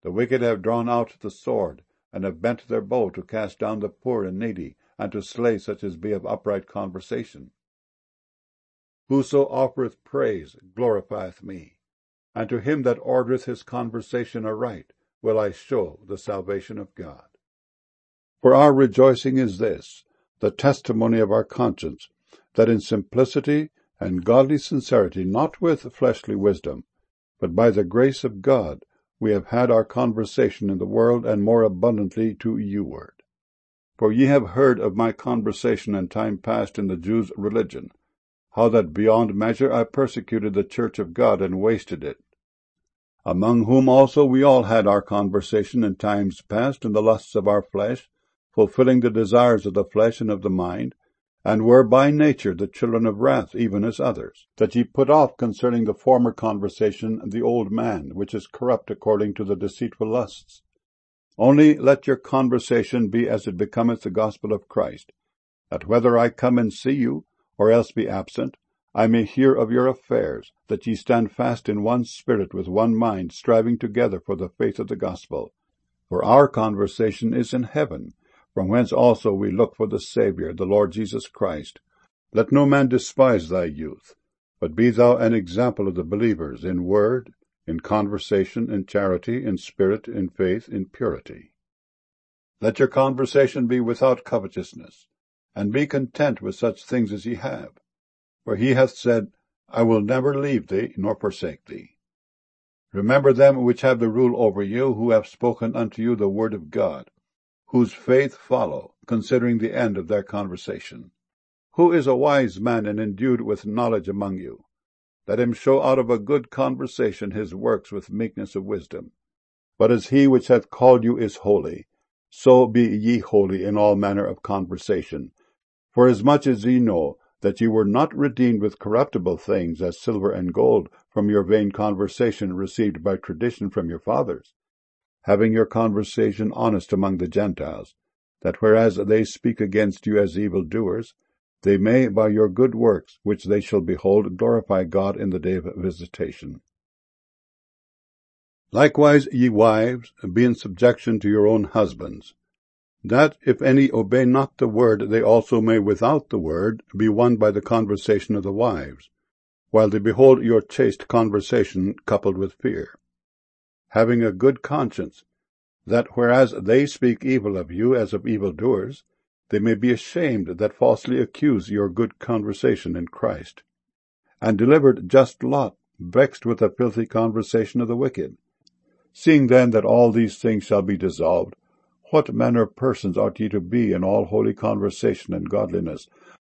The wicked have drawn out the sword, and have bent their bow to cast down the poor and needy, and to slay such as be of upright conversation. Whoso offereth praise glorifieth me, and to him that ordereth his conversation aright will I show the salvation of God. For our rejoicing is this, the testimony of our conscience, that in simplicity and godly sincerity, not with fleshly wisdom, but by the grace of God, we have had our conversation in the world, and more abundantly to you-ward. For ye have heard of my conversation in time past in the Jews' religion, how that beyond measure I persecuted the church of God, and wasted it. Among whom also we all had our conversation in times past in the lusts of our flesh, fulfilling the desires of the flesh and of the mind, and were by nature the children of wrath, even as others, that ye put off concerning the former conversation the old man, which is corrupt according to the deceitful lusts. Only let your conversation be as it becometh the gospel of Christ, that whether I come and see you, or else be absent, I may hear of your affairs, that ye stand fast in one spirit with one mind, striving together for the faith of the gospel. For our conversation is in heaven, from whence also we look for the Saviour, the Lord Jesus Christ. Let no man despise thy youth, but be thou an example of the believers in word, in conversation, in charity, in spirit, in faith, in purity. Let your conversation be without covetousness, and be content with such things as ye have. For he hath said, I will never leave thee, nor forsake thee. Remember them which have the rule over you, who have spoken unto you the word of God, whose faith follow, considering the end of their conversation. Who is a wise man and endued with knowledge among you? Let him show out of a good conversation his works with meekness of wisdom. But as he which hath called you is holy, so be ye holy in all manner of conversation. Forasmuch as ye know that ye were not redeemed with corruptible things, as silver and gold, from your vain conversation received by tradition from your fathers, having your conversation honest among the Gentiles, that whereas they speak against you as evildoers, they may, by your good works, which they shall behold, glorify God in the day of visitation. Likewise, ye wives, be in subjection to your own husbands, that, if any obey not the word, they also may without the word be won by the conversation of the wives, while they behold your chaste conversation coupled with fear, having a good conscience, that whereas they speak evil of you as of evildoers, they may be ashamed that falsely accuse your good conversation in Christ, and delivered just Lot, vexed with the filthy conversation of the wicked. Seeing then that all these things shall be dissolved, what manner of persons ought ye to be in all holy conversation and godliness,